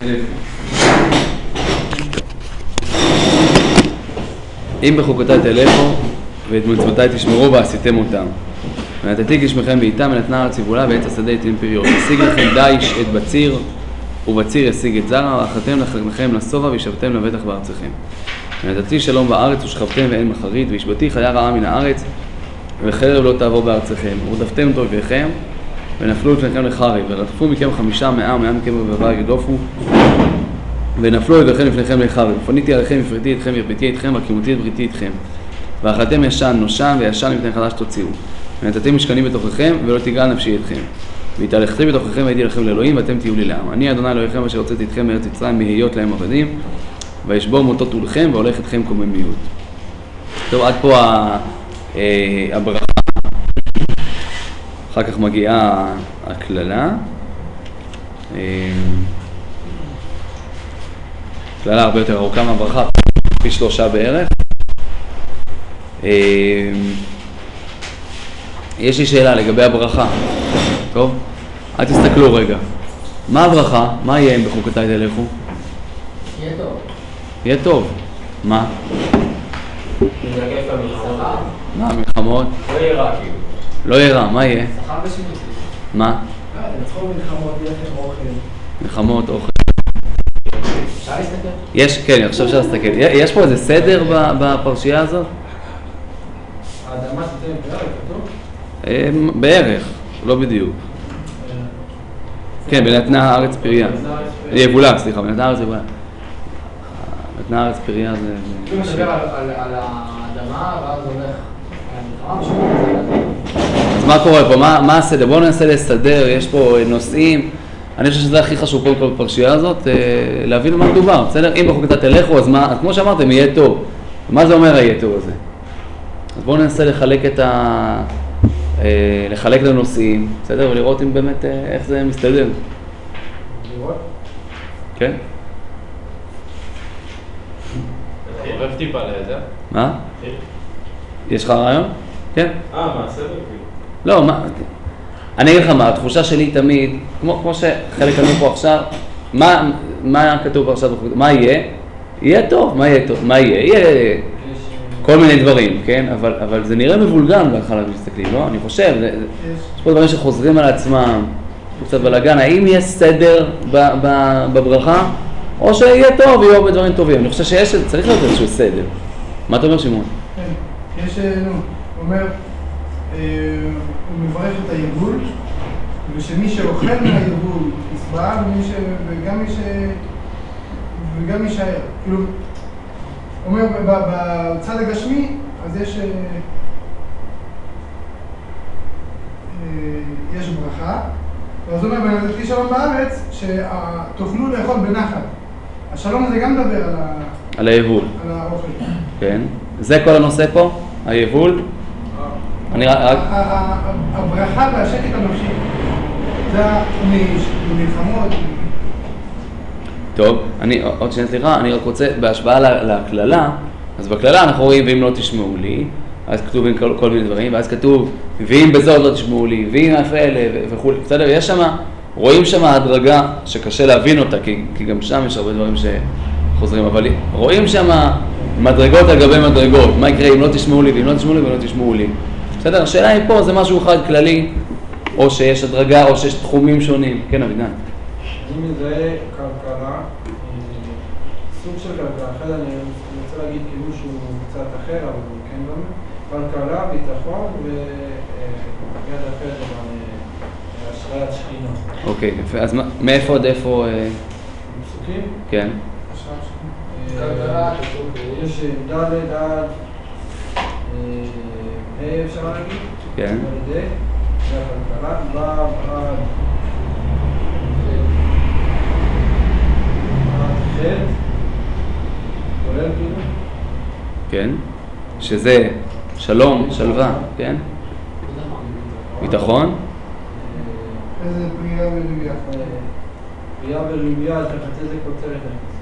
אם בחוקותיי תלכו ואת מצוותיי תשמרו ועשיתם אותם. ונתתי גשמכם בעיתם ונתנה הארץ יבולה ועץ השדה ייתן פריון. ישיג לכם דיש את בציר ובציר ישיג את זרע ואכלתם לכם לשובע וישבתם לבטח בארצכם. ונתתי שלום בארץ ושכבתם ואין מחרית והשבתי חיה רעה מן הארץ וחרב לא תעבור בארצכם ורדפתם את אויביכם ונפלו לפניכם לחרב ורדפו מכם 500 100 מכם רבבה ירדופו ונפלו אויביכם לפניכם לחרב ופניתי עליכם הפרתי אתכם והרביתי אתכם והקימותי את בריתי אתכם ואכלתם ישן נושן וישן מפני חדש תוציאו ונתתי משכנים בתוככם ולא תגעל נפשי אתכם והתהלכתי בתוככם והייתי לכם לאלוהים ואתם תהיו לי לעם אני ה' אלוהיכם אשר הוצאתי אתכם מארץ מצרים מהיות להם עבדים וישבור מוטות עולכם והולך אתכם קוממיות. טוב, עד פה הברכה. אחר כך מגיעה הכללה. כללה הרבה יותר ארוכה מהברכה, פי 3 בערך. יש לי שאלה לגבי הברכה. טוב? אל תסתכלו רגע. מה הברכה? מה יהיה אם בחוקותיי תלכו? יהיה טוב. יהיה טוב. מה? נתרגש במלחמות. מה, מלחמות? לא יהיה רע כאילו. לא יהיה רע, מה יהיה? שכר ושימוש. מה? תנצחו מלחמות, יהיה לכם אוכל. מלחמות, אוכל. אפשר להסתכל? יש, כן, עכשיו אפשר להסתכל. יש פה איזה סדר בפרשייה הזאת? האדמה תיתן פריון, כתוב? בערך, לא בדיוק. כן, ונתנה הארץ פריה. יבולה, סליחה, ונתנה הארץ יבולה. נתנה הארץ פריה זה... הוא מדבר על האדמה, ואז הולך על המלחמה, אז מה קורה פה? מה הסדר? בואו ננסה לסדר, יש פה נושאים. אני חושב שזה הכי חשוב קודם כל בפרשייה הזאת, להבין מה מדובר, בסדר? אם בחוקותיי תלכו, אז מה, כמו שאמרתם, יהיה טוב. מה זה אומר היהיה טוב הזה? אז בואו ננסה לחלק את הנושאים, בסדר? ולראות אם באמת איך זה מסתדר. לראות? כן? אתה עורב טיפה לזה? מה? יש לך רעיון? כן? מה, סדר כאילו? לא, מה... אני אגיד לך מה, התחושה שלי תמיד, כמו שחלק אמרו פה עכשיו, מה כתוב פה עכשיו? מה יהיה? יהיה טוב, מה יהיה טוב? מה יהיה? יהיה כל מיני דברים, כן? אבל זה נראה מבולגן בהתחלה מסתכלים, לא? אני חושב, יש פה דברים שחוזרים על עצמם, קצת בלגן, האם יש סדר בברכה? או שיהיה טוב, יהיו הרבה דברים טובים. אני חושב צריך להיות איזשהו סדר. מה אתה אומר, שמעון? כן, יש, הוא אומר, הוא מברך את היבול, ושמי שאוכל מהיבול יסבע, וגם מי שער. כאילו, הוא אומר, בצד הגשמי, אז יש ברכה, ואז הוא אומר, ונתתי שלום בארץ, שתוכלו לאכול בנחת. השלום הזה גם מדבר על היבול. על האוכל. כן. זה כל הנושא פה? היבול? הברכה והשקט הנפשי. זה מלחמות. טוב, עוד שנייה סליחה, אני רק רוצה, בהשוואה לכללה, אז בכללה אנחנו רואים ואם לא תשמעו לי, אז כתוב כל מיני דברים, ואז כתוב ואם בזאת לא תשמעו לי, ואם אלה וכו'. בסדר, יש שם, רואים שם הדרגה שקשה להבין אותה, כי גם שם יש הרבה דברים שחוזרים, אבל רואים שם מדרגות על גבי מדרגות, מה יקרה אם לא תשמעו לי, ואם לא תשמעו לי, ואם לא תשמעו לי. בסדר, השאלה היא פה, זה משהו אחד כללי, או שיש הדרגה, או שיש תחומים שונים. כן, אבידן. אני מזהה כלכלה, סוג של כלכלה, אחרי אני רוצה להגיד כאילו שהוא קצת אחר, אבל הוא כן דומה, כלכלה, ביטחון ויד אחרת גם השראת שכינה. אוקיי, יפה. אז מאיפה עד איפה? פסוקים? כן. כלכלה, יש ד' עד אפשר להגיד? כן. זה הכלכלה, עד ח' כולל כאילו? כן. שזה שלום, שלווה, כן? ביטחון? איזה פרייה ולוויה. פרייה ולוויה, אתה חצי זה כותרת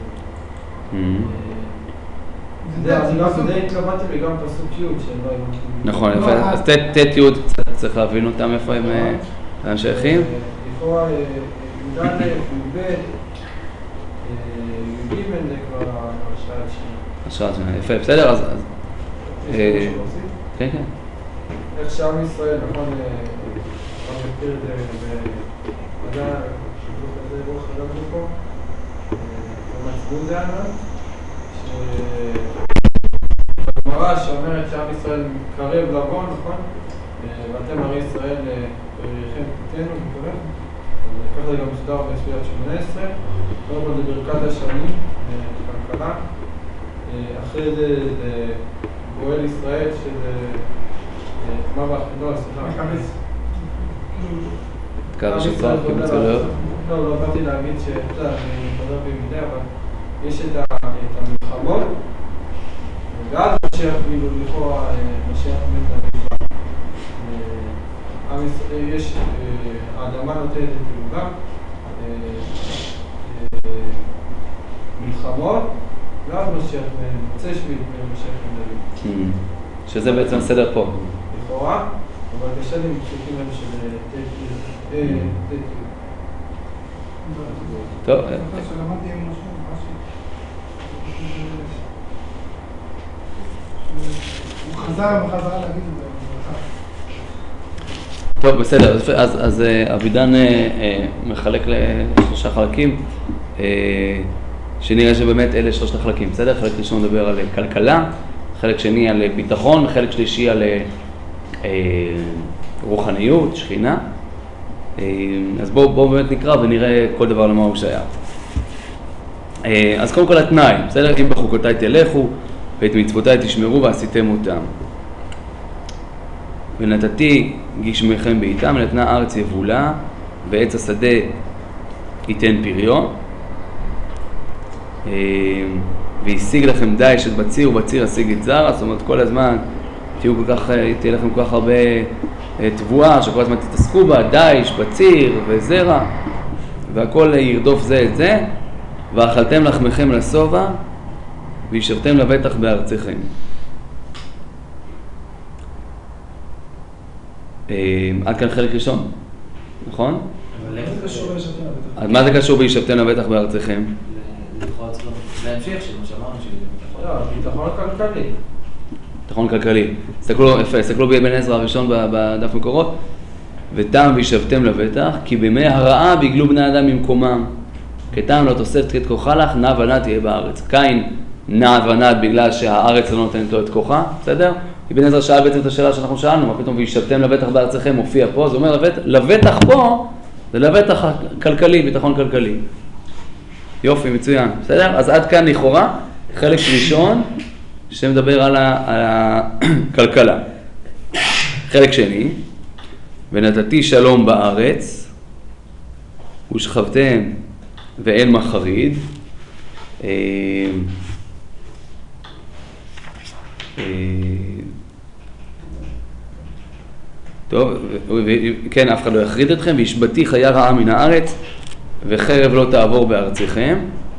אני גם די התלבטתי וגם פסוק י' שלא הבנתי. נכון, אז ת' י' צריך להבין אותם איפה הם שייכים. איפה י"א, י"ב, י"ג זה כבר השעה השנייה. השעה השנייה, יפה, בסדר, אז... יש משהו להוסיף? כן, כן. איך שעם ישראל, נכון, הרב מכיר את זה בוודאי, שיתוף כזה רוח חלקנו פה, במצבון זה ענן, שבגמרא שאומרת שעם ישראל קרב לבוא, נכון? ואתם הרי ישראל יריכם תתנו וכו', ככה זה גם מסודר בספירת 18, קודם כל זה ברכת השנים, כלכלה, אחרי זה גואל ישראל שזה מה לא, סליחה. קו שפר, כמצולות. לא באתי להגיד שאתה, אני חוזר במידה, אבל יש את המלחמות, ואז משיח כאילו לכאורה, משיח מת למלחמה. יש, האדמה נותנת את פעולה, מלחמות, ואז משיח מוצא שביל משיח מדברים. שזה בעצם הסדר פה. לכאורה, אבל בשנים פשוטים הם של טוב. שלמדתי עם משהו, הוא חזר בחזרה להגיד את זה. טוב, בסדר, אז אבידן מחלק לשלושה חלקים, שנראה שבאמת אלה שלושת החלקים, בסדר? חלק ראשון מדבר על כלכלה, חלק שני על ביטחון, חלק שלישי על רוחניות, שכינה. אז בואו באמת נקרא ונראה כל דבר למה הוא שייך. אז קודם כל התנאי, בסדר? אם בחוקותיי תלכו ואת מצוותיי תשמרו ועשיתם אותם. ונתתי גשמיכם בעיתם, ונתנה ארץ יבולה, ועץ השדה ייתן פריו. והשיג לכם דיש את בציר, ובציר השיג את זרע. זאת אומרת, כל הזמן תהיה לכם כל כך הרבה תבואה, שכל הזמן תתעסקו בה, דיש, בציר וזרע, והכל ירדוף זה את זה. ואכלתם לחמכם לשובע, וישבתם לבטח בארציכם. עד כאן חלק ראשון, נכון? אבל איך זה קשור בישבתם לבטח? אז מה זה קשור בישבתם לבטח בארציכם? להמשיך של מה שאמרנו שלי. לא, ביטחון כלכלי. ביטחון כלכלי. הסתכלו באבן עזרא הראשון בדף מקורות. ותם וישבתם לבטח, כי בימי הרעה ביגלו בני אדם ממקומם. כתם לא תוספת את כוחה לך, נע ונע תהיה בארץ. קין נע ונע בגלל שהארץ לא נותנת לו את כוחה, בסדר? אבן עזרא שאל בעצם את השאלה שאנחנו שאלנו, מה פתאום וישבתם לבטח בארציכם מופיע פה, זה אומר לבטח פה, זה לבטח כלכלי, ביטחון כלכלי. יופי, מצוין, בסדר? אז עד כאן לכאורה, חלק ראשון שמדבר על הכלכלה. חלק שני, ונתתי שלום בארץ, ושכבתם ואין מחריד. טוב, כן, אף אחד לא יחריד אתכם, וישבתי חיה רעה מן הארץ, וחרב לא תעבור בארציכם.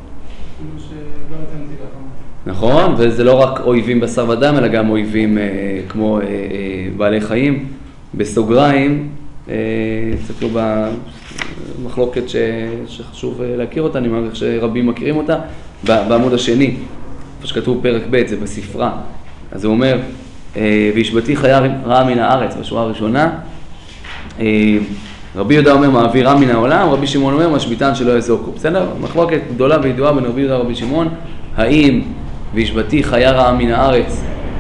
נכון, וזה לא רק אויבים בשר ודם, אלא גם אויבים כמו בעלי חיים. בסוגריים, תסתכלו במחלוקת שחשוב להכיר אותה, אני מעריך שרבים מכירים אותה, בעמוד השני, איפה שכתוב פרק ב', זה בספרה. אז הוא אומר, וישבתי חיה רעה מן הארץ, בשורה הראשונה. רבי יהודה אומר, מעביר רע מן העולם, רבי שמעון אומר, משביתן שלא יזוקו. בסדר? מחלוקת גדולה וידועה בין רבי יהודה ורבי שמעון, האם וישבתי חיה רעה מן הארץ,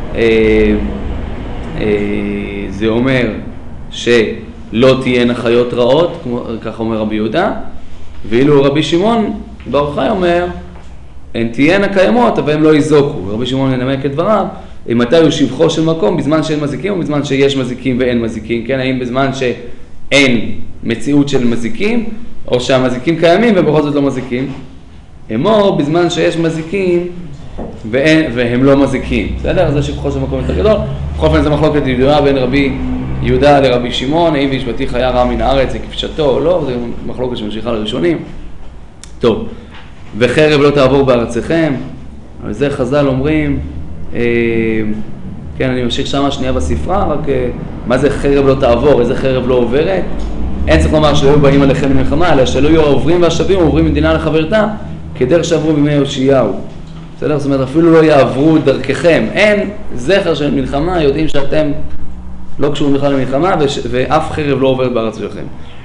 זה אומר שלא תהיינה חיות רעות, ככה אומר רבי יהודה, ואילו רבי שמעון בר חי אומר, הן תהיינה קיימות, אבל הן לא יזוקו. רבי שמעון ינמק את דבריו, מתי הוא שבחו של מקום, בזמן שאין מזיקים או בזמן שיש מזיקים ואין מזיקים, כן? האם בזמן שאין מציאות של מזיקים, או שהמזיקים קיימים ובכל זאת לא מזיקים? אמור, בזמן שיש מזיקים והם לא מזיקים, בסדר? זה שבחו של מקום יותר גדול. בכל אופן זה מחלוקת ידועה בין רבי יהודה לרבי שמעון, האם וישבתי חיה רעה מן הארץ זה כפשטו או לא, זה מחלוקת שממשיכה לראשונים. טוב, וחרב לא תעבור בארציכם, אבל זה חז"ל אומרים, כן, אני ממשיך שמה שנייה בספרה, רק מה זה חרב לא תעבור, איזה חרב לא עוברת? אין צריך לומר שלא היו באים עליכם למלחמה, אלא שלא היו העוברים והשבים, עוברים מדינה לחברתה, כדרך שעברו בימי יאשיהו. בסדר? זאת אומרת, אפילו לא יעברו דרככם. אין זכר של מלחמה, יודעים שאתם לא קשורים בכלל למלחמה, ואף חרב לא עוברת בארץ שלכם.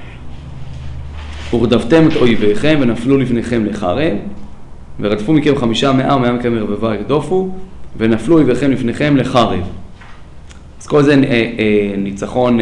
ורדפתם את אויביכם ונפלו לפניכם לחרב, ורדפו מכם 500 ומאה מכם רבבה ירדופו, ונפלו אויביכם לפניכם לחרב. אז כל זה ניצחון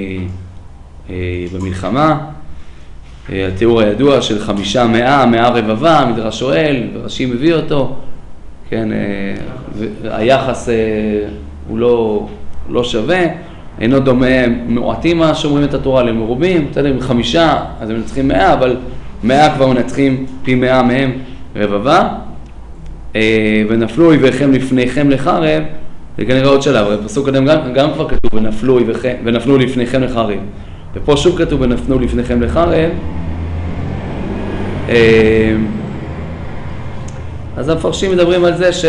במלחמה. התיאור הידוע של 500, 100 רבבה, מדרש שואל, ורש"י מביא אותו, כן, היחס הוא לא שווה, אינו דומה מועטים מה שאומרים את התורה למרובים, בסדר, עם 5 אז הם מנצחים 100, אבל 100 כבר מנצחים פי 100 מהם רבבה, ונפלו אויביכם לפניכם לחרב, זה כנראה עוד שלב, אבל בפסוק קודם גם כבר כתוב ונפלו לפניכם לחרב, ופה שוב כתוב ונפלו לפניכם לחרב. אז המפרשים מדברים על זה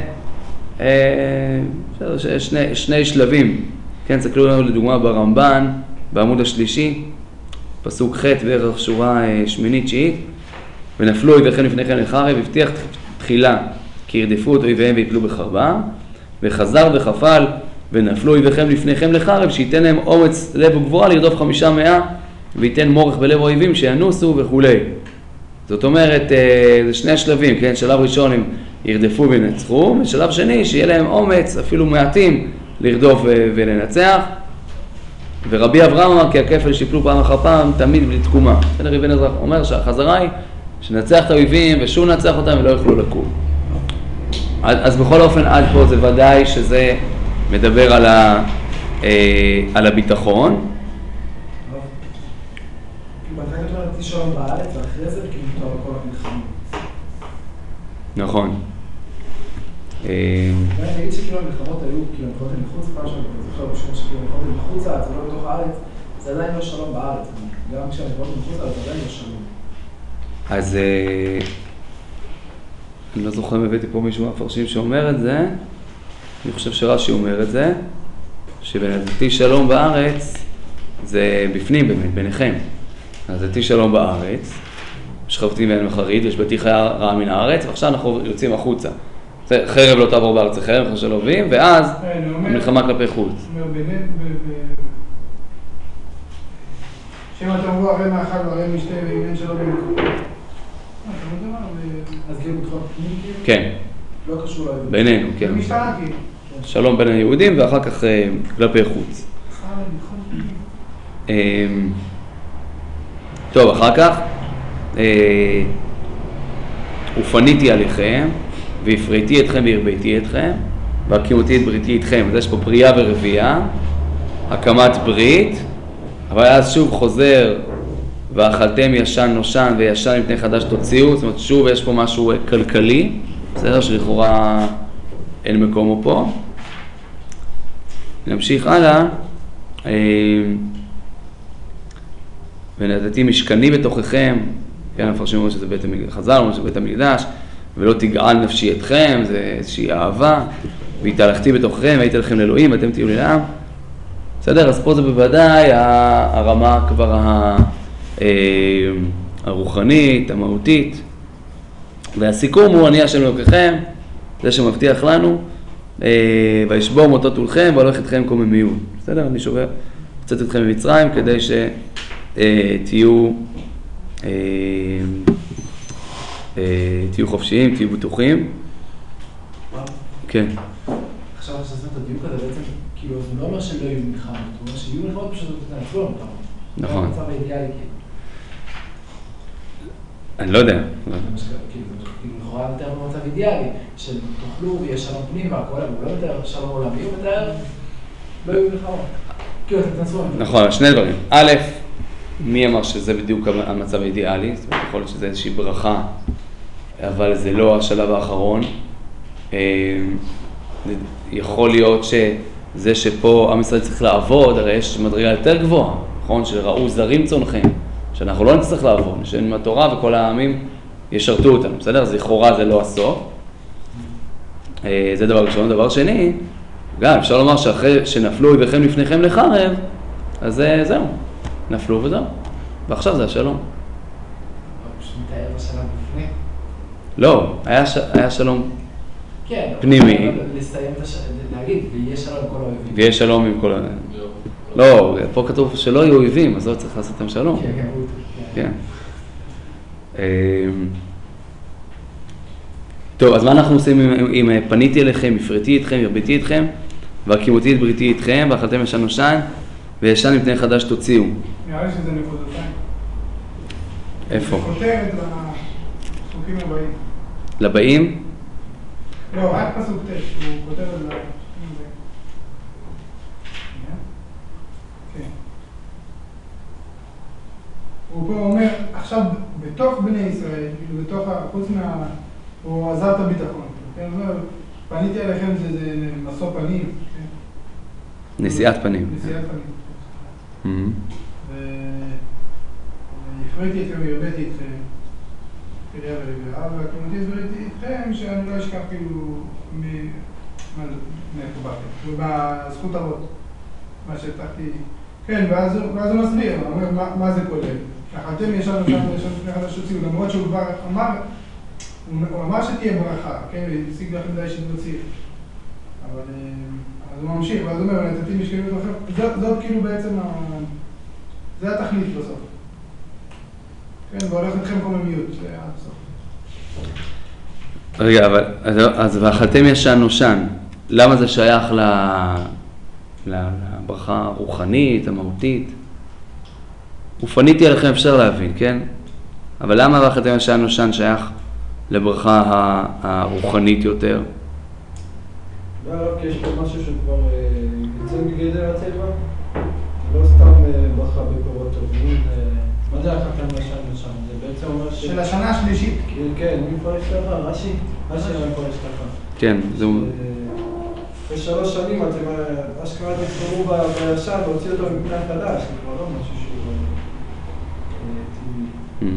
שני שלבים, כן, תסתכלו לנו לדוגמה ברמב"ן, בעמוד השלישי, פסוק ח' בערך שורה 8-9, ונפלו אויביכם לפניכם לחרב, הבטיח תחילה כי ירדפו את אויביהם ויפלו בחרבם, וחזר וחפל ונפלו אויביכם לפניכם לחרב, שייתן להם אומץ לב וגבורה לרדוף 500, וייתן מורך בלב האויבים שינוסו וכו'. זאת אומרת, זה שני השלבים, כן? שלב ראשון הם ירדפו וינצחו, ושלב שני שיהיה להם אומץ, אפילו מעטים, לרדוף ולנצח. ורבי אברהם אמר כי הכפל שיפלו פעם אחר פעם, תמיד בלי תקומה. רבי עזרא אומר שהחזרה היא שנצח את האויבים ושוב נצח אותם ולא יוכלו לקום. אז בכל אופן עד פה זה ודאי שזה מדבר על הביטחון. בהתחלה כתוב על שלום בארץ ואחרי זה כאילו תואר כל המלחמות. נכון. ואני אגיד שכאילו המלחמות היו, כאילו המלחמות הן מחוץ, פעם שאני זוכר בשביל שכאילו המלחמות הן מחוץ לארץ ולא בתוך הארץ, זה עדיין לא שלום בארץ. גם כשהמלחמות הן מחוץ לארץ, עדיין לא שלום. אז אני לא זוכר אם הבאתי פה מישהו מהמפרשים שאומר את זה, אני חושב שרש"י אומר את זה, שבנתתי שלום בארץ זה בפנים באמת, ביניכם. אז נתתי שלום בארץ, שכבתי ואין מחריד, ושבתי חיה רעה מן הארץ, ועכשיו אנחנו יוצאים החוצה. חרב לא תעבור בארץ, זה חרב, חרב אויבים, ואז המלחמה כלפי חוץ. שאם אתה אומר הרי מאכל והרי משתה ועניין שלו במקום. אז כאילו בתחום פנים כאילו? כן. לא קשור לאויבים. בינינו, כן. זה משתנה כאילו. שלום בין היהודים ואחר כך כלפי חוץ. טוב, אחר כך, ופניתי עליכם, והפריתי אתכם והרביתי אתכם, והקימותי את בריתי איתכם. אז יש פה פרייה ורבייה, הקמת ברית, אבל אז שוב חוזר, ואכלתם ישן נושן וישן מפני חדש תוציאו, זאת אומרת שוב יש פה משהו כלכלי, בסדר? שלכאורה אין מקומו פה. נמשיך הלאה. ונתתי משכני בתוככם, כן, המפרשים אומרים שזה בית המקדש, חז"ל אומרים שזה בית המקדש, ולא תגעל נפשי אתכם, זה איזושהי אהבה, והתהלכתי בתוככם, והייתי לכם לאלוהים, ואתם תהיו לי לעם. בסדר? אז פה זה בוודאי הרמה כבר הרוחנית, המהותית, והסיכום הוא אני השם אלוקיכם, זה שמבטיח לנו, וישבור מוטות עולכם והולך אתכם קוממיות. בסדר? אני שובר קצת אתכם ממצרים כדי שתהיו חופשיים, תהיו בטוחים. כן. עכשיו שעשינו את הדיוק הזה בעצם, כאילו זה לא אומר שלא יהיו מלחמות, הוא אומר שיהיו מלחמות פשוט נעצרו למלחמות. נכון. זה המצב האידיאלי כאילו. אני לא יודע. כאילו לכאורה מתאר במצב אידיאלי, שתאכלו ויש שלום פנים והכל, אבל הוא לא מתאר שלום עולמי, הוא מתאר לא יהיו מלחמות. כאילו אתם תנסו. נכון, שני דברים. א', מי אמר שזה בדיוק המצב האידיאלי? זאת אומרת, יכול להיות שזה איזושהי ברכה, אבל זה לא השלב האחרון. יכול להיות שזה שפה עם ישראל צריך לעבוד, הרי יש מדרגה יותר גבוהה, נכון? שראו זרים צונכם, שאנחנו לא נצטרך לעבוד, נשארים עם התורה וכל העמים ישרתו אותנו, בסדר? אז לכאורה זה לא הסוף. זה דבר ראשון. דבר שני, גם אפשר לומר שאחרי שנפלו אויביכם לפניכם לחרב, אז זהו, נפלו וזהו. ועכשיו זה השלום. פשוט מתאר בשלב לפני. לא, היה שלום כן, פנימי. לסיים להגיד, ויהיה שלום עם כל האויבים. ויש שלום עם כל לא, פה כתוב שלא יהיו אויבים, אז לא צריך לעשות להם שלום. כן. טוב, אז מה אנחנו עושים אם פניתי אליכם, הפרטי אתכם, הרביתי אתכם, והקימותי את בריתי איתכם, ואכלתם ישן נושן, וישן מפני חדש תוציאו. נראה לי שזה נקודתיים. איפה? זה כותרת לפסוקים הבאים. לבאים? לא, רק פסוק 9, הוא כותב על זה. הוא פה אומר, עכשיו בתוך בני ישראל, בתוך, חוץ הוא עזב את הביטחון. פניתי עליכם זה משוא פנים. נשיאת פנים. נשיאת פנים. והפריתי אתכם והרביתי אתכם. פריה ורביעה, והקימותי הסבריתי איתכם שאני לא אשכח כאילו מאיפה באתם, בזכות אבות, מה שהבטחתי. כן, ואז הוא מסביר, הוא אומר מה זה כולל. אתם ישנו שם לפני חדש תוציאו, למרות שהוא כבר אמר, הוא אמר שתהיה ברכה, כן, והשיג לכם די שתוציא. אבל אז הוא ממשיך, ואז הוא אומר, נתתי משקליות אחר, זאת כאילו בעצם, זה התכלית בסוף. כן, והולך אתכם קוממיות, זה עד סוף. רגע, אבל, אז ואכלתם ישן נושן, למה זה שייך לברכה הרוחנית, המהותית? ופניתי עליכם אפשר להבין, כן? אבל למה ואכלתם ישן נושן שייך לברכה הרוחנית יותר? לא, כי יש פה משהו שכבר יוצא מגדר הצבע, לא סתם ברכה בפירות טובים. מה זה אכלתם ישן נושן? זה בעצם אומר של השנה השלישית. כן, מי פורש לך? רש"י? רש"י לא פורש לך. כן, זה... ב3 שנים אתם אשכרה תפתרו בישן והוציא אותו מבנה חדש, זה כבר לא משהו שהוא טבעי.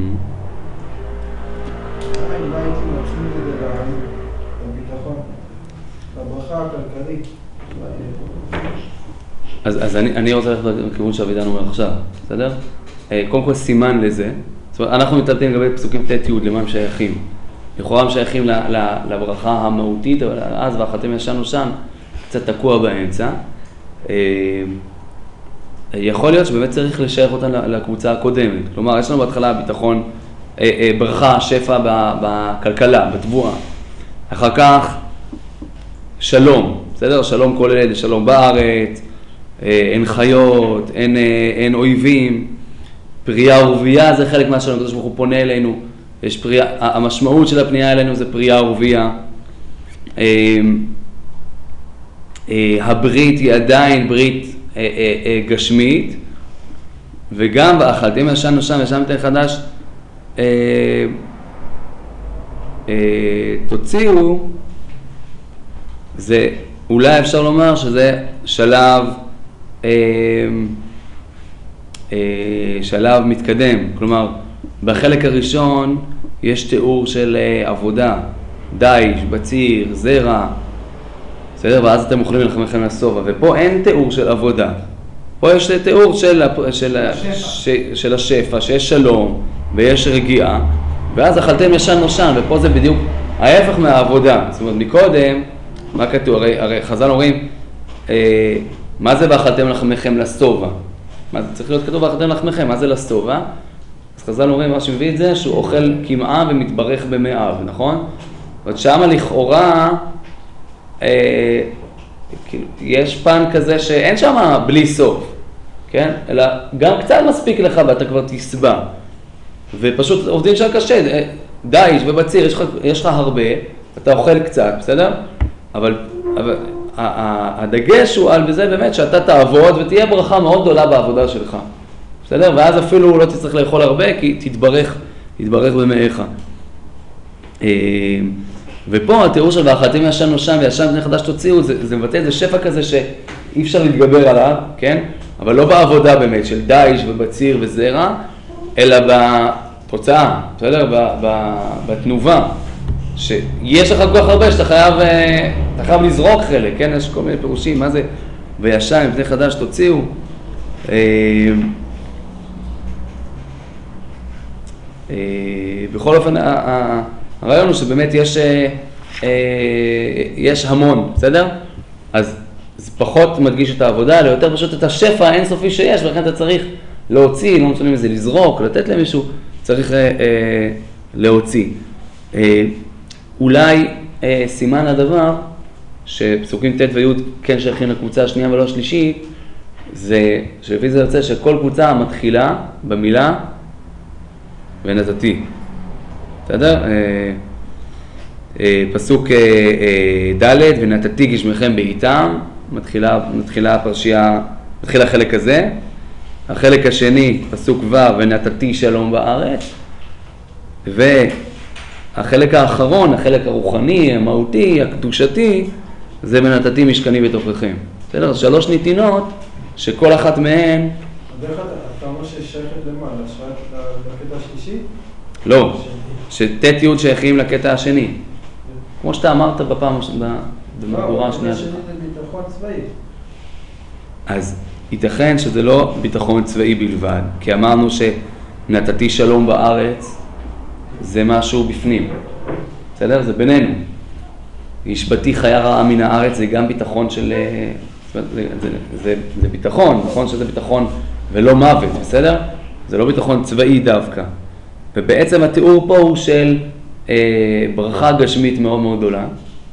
אולי הייתי מצמיד את זה לביטחון, לברכה הכלכלית. אז אני רוצה ללכת לכיוון שאבידן אומר עכשיו, בסדר? קודם כל סימן לזה, זאת אומרת, אנחנו מטלטים לגבי פסוקים ט' י' למה הם שייכים. לכאורה הם שייכים לברכה המהותית, אבל אז ואכלתם ישן נושן קצת תקוע באמצע. יכול להיות שבאמת צריך לשייך אותן לקבוצה הקודמת. כלומר, יש לנו בהתחלה ביטחון, ברכה, שפע בכלכלה, בתבואה. אחר כך שלום, בסדר? שלום כולל, שלום בארץ, אין חיות, אין אויבים. פרייה ורבייה זה חלק מהשלום, הקדוש ברוך הוא פונה אלינו. יש פרייה, המשמעות של הפנייה אלינו זה פרייה ורבייה. הברית היא עדיין ברית גשמית, וגם ואכלתם ישן נושן וישן מפני חדש תוציאו, זה אולי אפשר לומר שזה שלב מתקדם. כלומר, בחלק הראשון יש תיאור של עבודה, דייש, בציר, זרע, בסדר? ואז אתם יכולים ללחמכם לסובה, ופה אין תיאור של עבודה. פה יש תיאור של השפע, שיש שלום ויש רגיעה, ואז אכלתם ישן נושן, ופה זה בדיוק ההפך מהעבודה. זאת אומרת, מקודם, מה כתוב? הרי חז"ל אומרים, מה זה ואכלתם לחמכם לסובה? מה זה צריך להיות כתוב ואכלתם לחמכם? מה זה לסובה? אז חז"ל אומרים, מה שמביא את זה, שהוא אוכל כמעה ומתברך במאיו, נכון? זאת שמה לכאורה, יש פן כזה שאין שם בלי סוף, כן? אלא גם קצת מספיק לך ואתה כבר תסבע. ופשוט עובדים שם קשה, דייש ובציר, יש לך הרבה, אתה אוכל קצת, בסדר? אבל הדגש הוא על בזה באמת שאתה תעבוד ותהיה ברכה מאוד גדולה בעבודה שלך, בסדר? ואז אפילו לא תצטרך לאכול הרבה כי תתברך במאיך. ופה התיאור של ואכלתם ישן נושן וישן מפני חדש תוציאו, זה מבטא איזה שפע כזה שאי אפשר להתגבר עליו, כן? אבל לא בעבודה באמת של דייש ובציר וזרע, אלא בתוצאה, בסדר? בתנובה. שיש לך כל כך הרבה שאתה חייב לזרוק חלק, כן? יש כל מיני פירושים, מה זה? וישן מפני חדש תוציאו. בכל אופן, הרעיון הוא שבאמת יש המון, בסדר? אז זה פחות מדגיש את העבודה, אלא יותר פשוט את השפע האינסופי שיש, ולכן אתה צריך להוציא, לא משנה מזה לזרוק, לתת למישהו, צריך להוציא. אולי סימן הדבר, שפסוקים ט' וי' כן שייכים לקבוצה השנייה ולא השלישית, זה שלפי זה יוצא שכל קבוצה מתחילה במילה ונתתי. בסדר? פסוק ד' ונתתי גשמכם בעיתם, מתחילה הפרשייה, מתחיל החלק הזה. החלק השני, פסוק ו' ונתתי שלום בארץ. והחלק האחרון, החלק הרוחני, המהותי, הקדושתי, זה ונתתי משכני בתוככם. בסדר? 3 נתינות שכל אחת מהן... דרך אתה אומר ששייכת למה? לקטע השלישי? לא, שט' י' שייכים לקטע השני. כמו שאתה אמרת בפעם, במהדורה השנייה שלך. זה ביטחון צבאי. אז ייתכן שזה לא ביטחון צבאי בלבד, כי אמרנו שנתתי שלום בארץ, זה משהו בפנים. בסדר? זה בינינו. השבתי חיה רעה מן הארץ, זה גם ביטחון של... זה ביטחון, נכון שזה ביטחון ולא מוות, בסדר? זה לא ביטחון צבאי דווקא. ובעצם התיאור פה הוא של ברכה גשמית מאוד מאוד גדולה.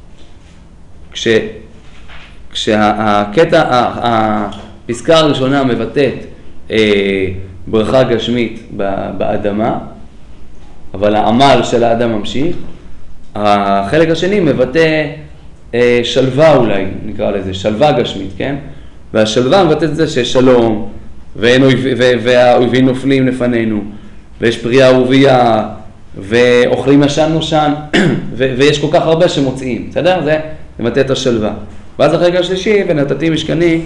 כשהקטע, הפסקה הראשונה מבטאת ברכה גשמית באדמה, אבל העמל של האדם ממשיך, החלק השני מבטא שלווה אולי, נקרא לזה, שלווה גשמית, כן? והשלווה מבטאת את זה שיש שלום, והאויבים נופלים לפנינו, ויש פרייה ורבייה, ואוכלים ישן נושן, ויש כל כך הרבה שמוצאים, בסדר? זה מבטא את השלווה. ואז החלק השלישי, ונתתי משכני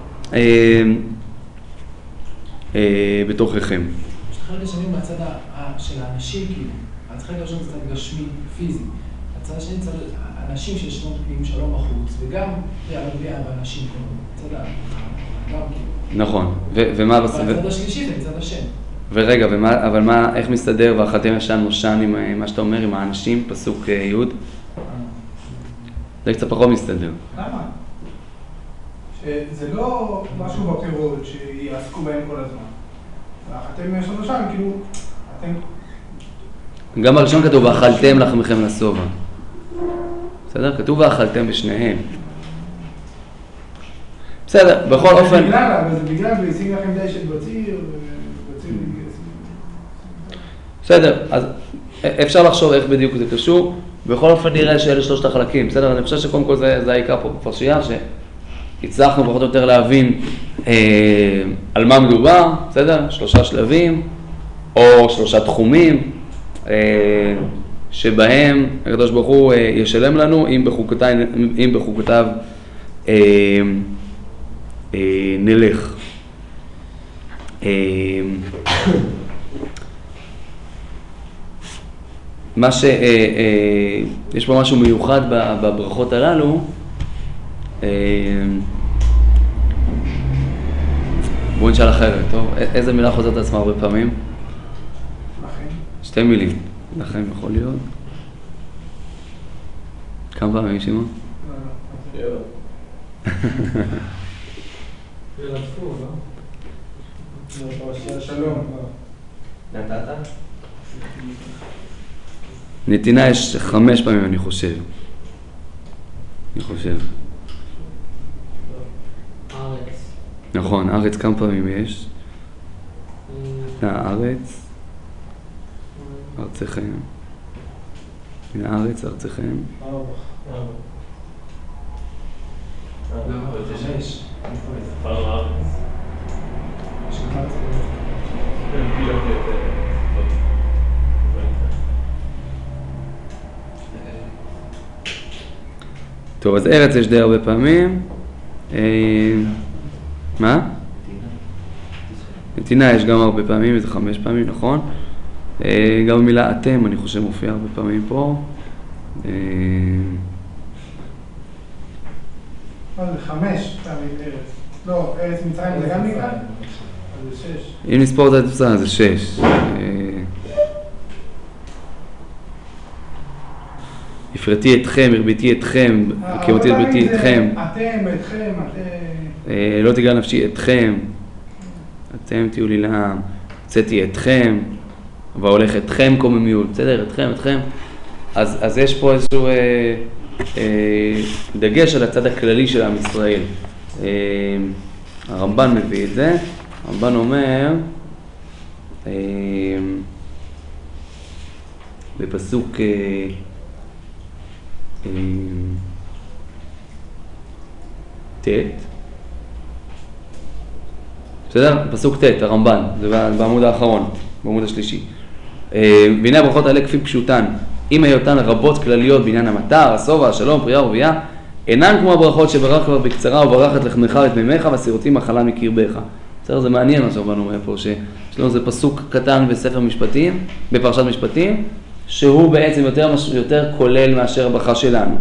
בתוככם. יש חלק השני מהצד של האנשים, כאילו, החלק הראשון זה צד גשמי, פיזי. הצד השני צד אנשים שישנו פנים שלום בחוץ, וגם הרבייה ואנשים כמו, צד גם כאילו. נכון, ומה... והצד השלישי זה מצד השם. ורגע, אבל מה, איך מסתדר ואכלתם ישן נושן עם מה שאתה אומר, עם האנשים, פסוק י'? זה קצת פחות מסתדר. למה? שזה לא משהו בפירות שיעסקו בהם כל הזמן. ואכלתם ישן נושן, כאילו, אתם... גם בראשון כתוב, ואכלתם לחמכם לשובע. בסדר? כתוב ואכלתם בשניהם. בסדר, בכל אופן... זה בגלל, והשיג לכם די של בציר, בסדר, אז אפשר לחשוב איך בדיוק זה קשור. בכל אופן נראה שאלה 3 החלקים, בסדר? אני חושב שקודם כל זה העיקר פה בפרשייה, שהצלחנו פחות או יותר להבין על מה מדובר, בסדר? 3 שלבים, או 3 תחומים, שבהם הקדוש ברוך הוא ישלם לנו אם בחוקותיו נלך. יש פה משהו מיוחד בברכות הללו. בואו נשאל אחרת, טוב? איזה מילה חוזרת עצמה הרבה פעמים? לכם. 2 מילים. לכם יכול להיות. כמה פעמים, שמעון? שלום. נתת? נתינה יש 5 פעמים, אני חושב. ארץ. נכון, ארץ כמה פעמים יש? הארץ, ארצכם. מן הארץ, ארצכם. למה? 5. פעם הארץ. טוב, אז ארץ יש די הרבה פעמים. מה? נתינה יש גם הרבה פעמים, איזה 5 פעמים, נכון? גם המילה אתם, אני חושב, מופיע הרבה פעמים פה. זה 5 פעמים ארץ. לא, ארץ מצרים זה גם נקרא? אז זה 6. אם נספור את התוצאה, זה 6. הפרטי אתכם, הרביתי אתכם, כמותי הרביתי אתכם. אתכם. לא תגע נפשי אתכם, אתם תהיו לי לעם, הוצאתי אתכם, והולך אתכם קוממיות, בסדר? אתכם. אז יש פה איזשהו דגש על הצד הכללי של עם ישראל. הרמב"ן מביא את זה, הרמב"ן אומר, בפסוק ט', בסדר? פסוק ט', הרמב"ן, זה בעמוד האחרון, בעמוד השלישי. והנה הברכות האלה כפי פשוטן, אם היותן רבות כלליות בעניין המטר, השובע, השלום, פרייה ורבייה, אינן כמו הברכות שברך כבר בקצרה וברך את לחמך ואת מימיך וסירותי מחלה מקרבך. בסדר? זה מעניין מה שהרבן אומר פה, שיש לנו זה פסוק קטן בספר משפטים, בפרשת משפטים, שהוא בעצם יותר כולל מאשר הברכה שלנו.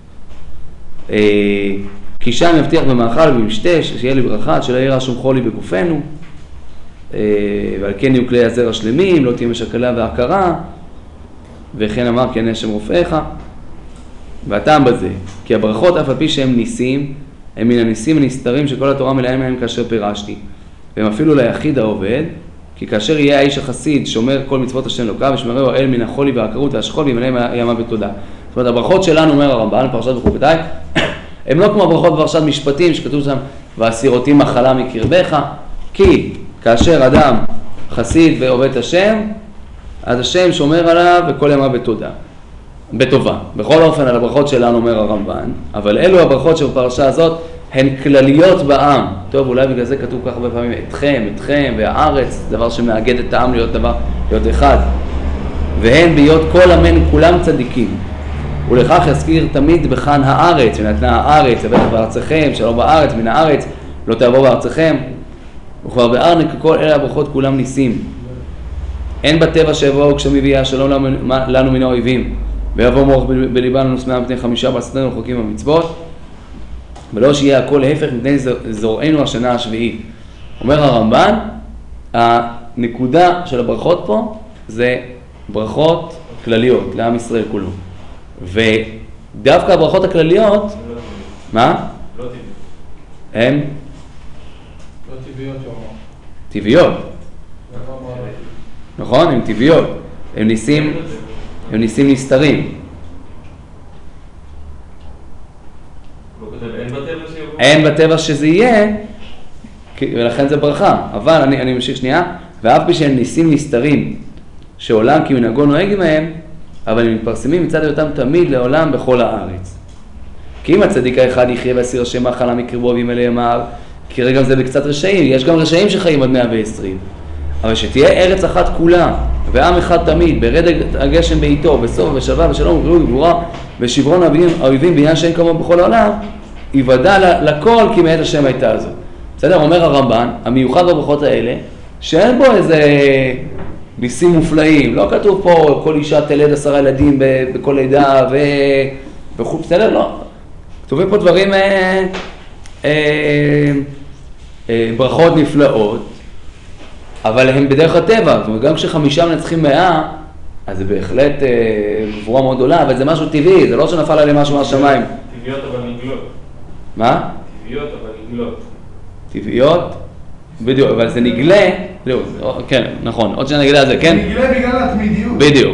כי שם יבטיח במאכל ובמשתה, שיהיה לי ברכה, שלא יהיה רשום חולי בגופנו, ועל כן יהיו כלי הזרע שלמים, לא תהיה משקלה והכרה, וכן אמר כי אני השם רופאיך. והטעם בזה, כי הברכות אף על פי שהם ניסים, הם מן הניסים הנסתרים שכל התורה מלאה מהם כאשר פירשתי. והם אפילו ליחיד העובד, כי כאשר יהיה האיש החסיד שומר כל מצוות השם אלוקיו, ושמרהו האל מן החולי והעקרות והשכול וימלא ימה בתודה. זאת אומרת, הברכות שלנו, אומר הרמב"ן, פרשת בחוקותיי, הם לא כמו הברכות בפרשת משפטים שכתוב שם, והסירותי מחלה מקרבך, כי כאשר אדם חסיד ועובד השם, אז השם שומר עליו וכל ימה בתודה. בטובה. בכל אופן על הברכות שלנו אומר הרמב"ן, אבל אלו הברכות שבפרשה הזאת הן כלליות בעם. טוב, אולי בגלל זה כתוב כך הרבה פעמים אתכם והארץ, דבר שמאגד את העם להיות אחד. והן בהיות כל עמנו כולם צדיקים. ולכך יזכיר תמיד בכאן הארץ, ונתנה הארץ, יבטח בארצכם, שלום בארץ, מן הארץ, לא תעבור בארצכם. וכבר בארנק כל אלה הברכות כולם ניסים. אין בטבע שיבואו כשמביאה שלום לנו מן האויבים. ויבוא מוח בליבנו נושמע מפני 5 בעשתנו רחוקים במצוות, ולא שיהיה הכל להפך מפני זורענו השנה השביעית. אומר הרמב"ן, הנקודה של הברכות פה זה ברכות כלליות לעם ישראל כולו. ודווקא הברכות הכלליות, מה? לא טבעיות. הם? לא טבעיות שאומר. טבעיות. נכון? הם טבעיות. הם ניסים נסתרים. אין בטבע שזה יהיה, ולכן זה ברכה. אבל אני ממשיך שנייה, ואף פי שהם ניסים נסתרים, שעולם כי מנהגו נוהג עמהם, אבל הם מתפרסמים מצד היותם תמיד לעולם בכל הארץ. כי אם הצדיק האחד יחיה ויסיר השם מחלה מקרבו וימלא ימיו, כי רגע זה בקצת רשעים, יש גם רשעים שחיים עד 120. אבל שתהיה ארץ אחת כולה, ועם אחד תמיד, ברד הגשם בעיתו, בסוף ושלווה ושלום ובריאות וגבורה, ושברון האויבים בעניין שאין כמוהו בכל העולם, יוודע לכל כי מאת השם הייתה הזאת. בסדר? אומר הרמב"ן, המיוחד בברכות האלה, שאין בו איזה ניסים מופלאים, לא כתוב פה כל אישה תלד 10 ילדים בכל לידה וכו', בסדר? לא. כתובים פה דברים, ברכות נפלאות, אבל הם בדרך הטבע, זאת אומרת, גם כש5 מנצחים 100, אז זה בהחלט גבורה מאוד גדולה, אבל זה משהו טבעי, זה לא שנפל עליהם משהו מהשמיים. טבעיות אבל נגלות. מה? טבעיות אבל נגלות. טבעיות? בדיוק, אבל זה נגלה, כן, נכון, עוד שניה נגלה על זה, כן? נגלה בגלל התמידיות. בדיוק.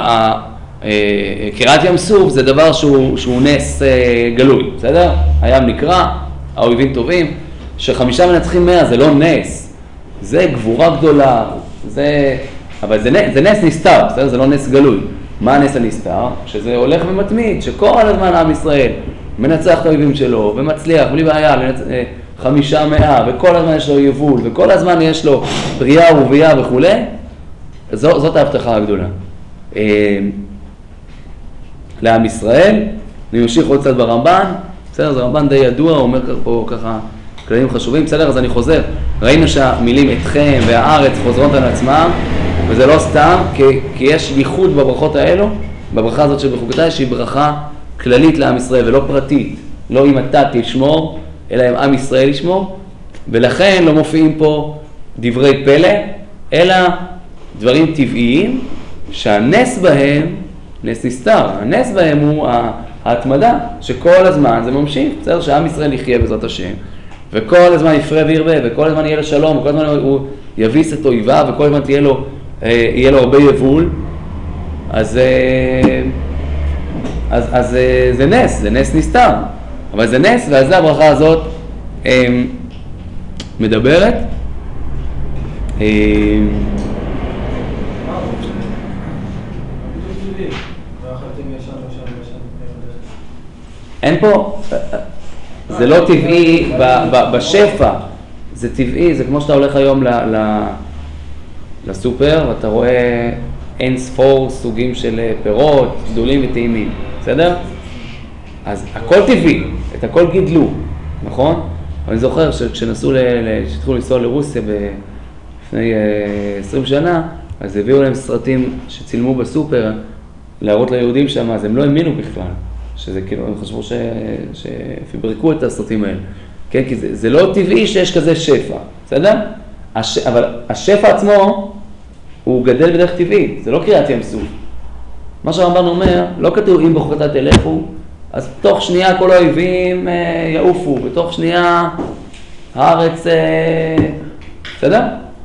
קריעת ים סוף זה דבר שהוא נס גלוי, בסדר? הים נקרא, האויבים טובים, ש5 מנצחים 100 זה לא נס, זה גבורה גדולה, אבל זה נס נסתר, בסדר? זה לא נס גלוי. מה הנס הנסתר? שזה הולך ומתמיד, שכל הזמן עם ישראל מנצח את האויבים שלו ומצליח, בלי בעיה, 500, וכל הזמן יש לו יבול, וכל הזמן יש לו בריאה ורבייה וכו'. זאת ההבטחה הגדולה. לעם ישראל, אני ממשיך עוד קצת ברמב"ן, בסדר, זה רמב"ן די ידוע, הוא אומר פה ככה כללים חשובים, בסדר, אז אני חוזר. ראינו שהמילים אתכם והארץ חוזרות על עצמם, וזה לא סתם, כי יש ייחוד בברכות האלו, בברכה הזאת שבחוקותיי, שהיא ברכה כללית לעם ישראל ולא פרטית, לא אם אתה תשמור, אלא אם עם ישראל ישמור, ולכן לא מופיעים פה דברי פלא, אלא דברים טבעיים, שהנס בהם נס נסתר. הנס בהם הוא ההתמדה, שכל הזמן זה ממשיך, בסדר? שעם ישראל יחיה בעזרת השם, וכל הזמן יפרה וירבה, וכל הזמן יהיה לו שלום, וכל הזמן הוא יביס את אויביו, וכל הזמן יהיה לו הרבה יבול, אז זה נס, זה נס נסתר. אבל זה נס, ועל זה הברכה הזאת מדברת. אין פה, זה לא טבעי בשפע, זה טבעי, זה כמו שאתה הולך היום לסופר ואתה רואה אין ספור סוגים של פירות, גדולים וטעימים, בסדר? אז הכל טבעי, את הכל גידלו, נכון? אני זוכר שהתחילו לנסוע לרוסיה לפני 20 שנה, אז הביאו להם סרטים שצילמו בסופר להראות ליהודים שם, אז הם לא האמינו בכלל, שזה כאילו, הם חשבו שפברקו את הסרטים האלה, כן? כי זה לא טבעי שיש כזה שפע, בסדר? אבל השפע עצמו הוא גדל בדרך טבעית, זה לא קריאת ים סוף. מה שהרמב"ן אומר, לא כתוב אם בחוקתה תלכו, אז בתוך שנייה כל האויבים יעופו, בתוך שנייה הארץ, בסדר?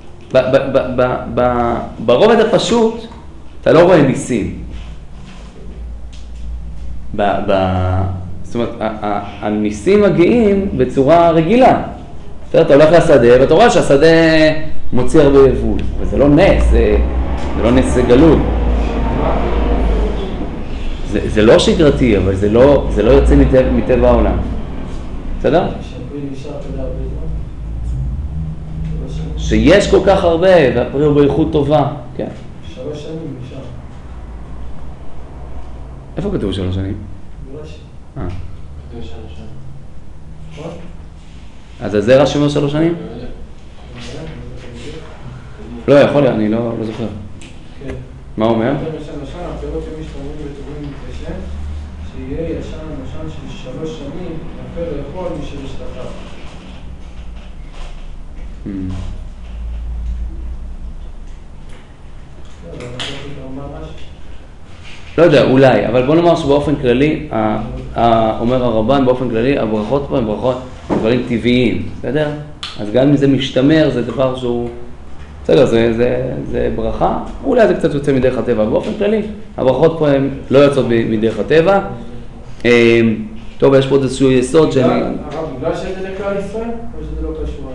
ברובד הפשוט, אתה לא רואה ניסים. זאת אומרת, הניסים מגיעים בצורה רגילה. אתה הולך לשדה, ואתה רואה שהשדה מוציא הרבה יבול, אבל זה לא נס, זה לא נס גלוי. זה לא שגרתי, אבל זה לא יוצא מטבע העולם. בסדר? שיש כל כך הרבה, והפרי הוא באיכות טובה. כן. 3 שנים נשאר. איפה כתוב 3 שנים? ברש"י. כתוב 3 שנים. נכון? אז הזרע שאומר 3 שנים? לא, יכול להיות, אני לא זוכר. כן. מה הוא אומר? הפירות שמשתמרים וטובים מתקשם, שיהיה ישן נושן של 3 שנים, יפה לאכול מי שבשתתיו. לא יודע, אולי, אבל בוא נאמר שבאופן כללי, אומר הרמב"ן, באופן כללי, הברכות פה הן ברכות דברים טבעיים, בסדר? אז גם אם זה משתמר, זה דבר שהוא, בסדר, זה ברכה, אולי זה קצת יוצא מדרך הטבע, באופן כללי, הברכות פה הן לא יוצאות מדרך הטבע. טוב, יש פה עוד איזשהו יסוד שאני... הרב, בגלל שזה לכלל ישראל, או שזה לא קשור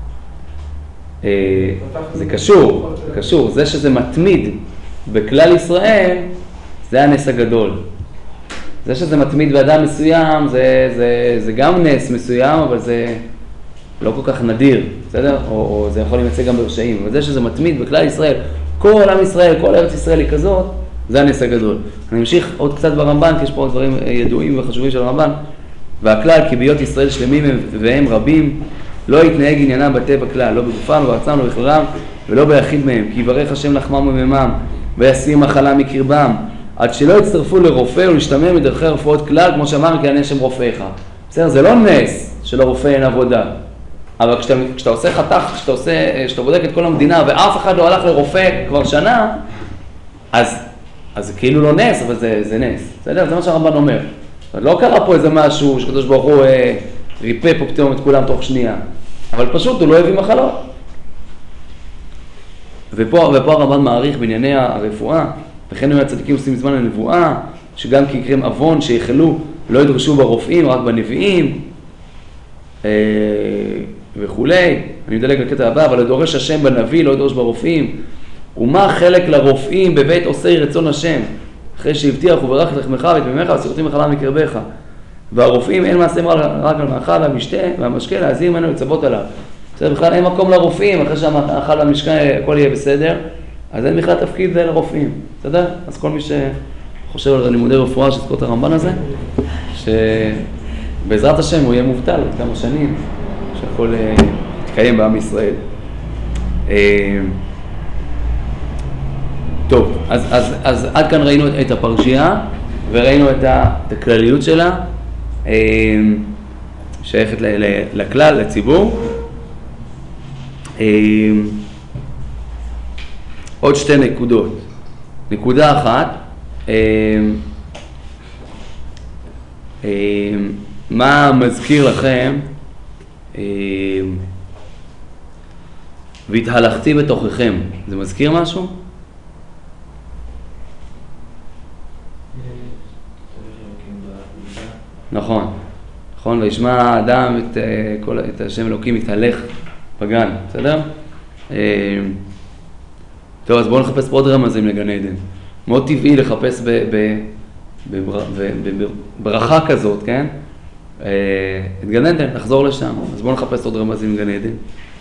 לנו? זה קשור, זה קשור. זה שזה מתמיד בכלל ישראל, זה הנס הגדול. זה שזה מתמיד באדם מסוים, זה גם נס מסוים, אבל זה לא כל כך נדיר, בסדר? או זה יכול להימצא גם ברשעים. אבל זה שזה מתמיד בכלל ישראל, כל עם ישראל, כל ארץ ישראל היא כזאת, זה הנס הגדול. אני אמשיך עוד קצת ברמב"ן, כי יש פה דברים ידועים וחשובים של הרמב"ן. והכלל, כי בהיות ישראל שלמים והם רבים, לא יתנהג עניינם בטבע כלל, לא בגופם, לא בארצם, לא בכללם, ולא ביחיד מהם, כי יברך השם לחמם וממם, ויסיר מחלה מקרבם, עד שלא יצטרפו לרופא ולהשתמם מדרכי רפואות כלל, כמו שאמר, כי אני השם רופאיך. בסדר, זה לא נס שלרופא אין עבודה. אבל כשאתה עושה חתך, כשאתה בודק את כל המדינה, ואף אחד לא הלך לרופא כבר שנה, אז זה כאילו לא נס, אבל זה נס. בסדר? זה מה שהרמב"ן אומר. לא קרה פה איזה משהו שקדוש ברוך הוא ריפא פה פתאום את כולם תוך שנייה. אבל פשוט הוא לא הביא מחלות. ופה הרמב"ן מעריך בענייני הרפואה, וכן היו הצדיקים עושים זמן לנבואה, שגם כי יקרם אבון שיחלו, לא ידרשו ברופאים, רק בנביאים, וכולי. אני מדלג לקטע הבא, אבל לדורש השם בנביא, לא ידרש ברופאים. ומה חלק לרופאים בבית עושי רצון השם, אחרי שהבטיח וברך את לחמך ואת מימיך וסירותי מחלה מקרבך. והרופאים אין מעשה רק על מאכל והמשתה והמשקה, להזהיר ממנו לצוות עליו. בסדר, בכלל אין מקום לרופאים, אחרי שהמאכל והמשקה הכל יהיה בסדר, אז אין בכלל תפקיד לרופאים, בסדר? אז כל מי שחושב על לימודי רפואה שזכור את הרמב"ן הזה, שבעזרת השם הוא יהיה מובטל עוד כמה שנים, שהכל יתקיים בעם ישראל. טוב, אז עד כאן ראינו את הפרשייה, וראינו את הכלליות שלה, שייכת לכלל, לציבור. עוד 2 נקודות. נקודה אחת, מה מזכיר לכם? והתהלכתי בתוככם. זה מזכיר משהו? נכון. נכון, וישמע האדם את השם אלוקים מתהלך בגן, בסדר? טוב, אז בואו נחפש עוד רמזים לגן עדן. מאוד טבעי לחפש בברכה כזאת, כן? את גן עדן, נחזור לשם. אז בואו נחפש עוד רמזים לגן עדן.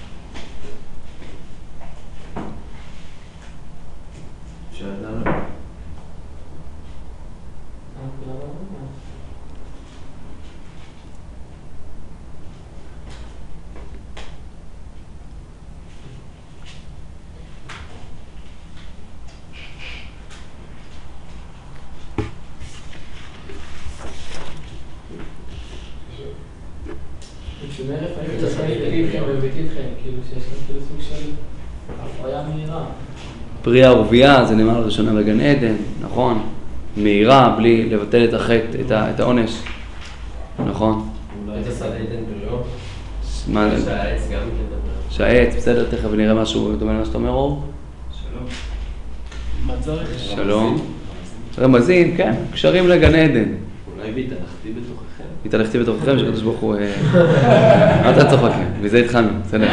פרי הערביה, זה נאמר לראשונה בגן עדן, נכון? מהירה, בלי לבטל את החטא, את העונש, נכון? אולי זה שדה עדן בריאות? שהעץ גם מדבר. שהעץ, בסדר, תכף נראה משהו דומה למה שאתה אומר, אור? שלום. מה צריך? שלום. רמזים, כן, קשרים לגן עדן. אולי והתהלכתי בתוככם. התהלכתי בתוככם, שקדוש ברוך הוא... אתה צוחקים, וזה התחלנו, בסדר.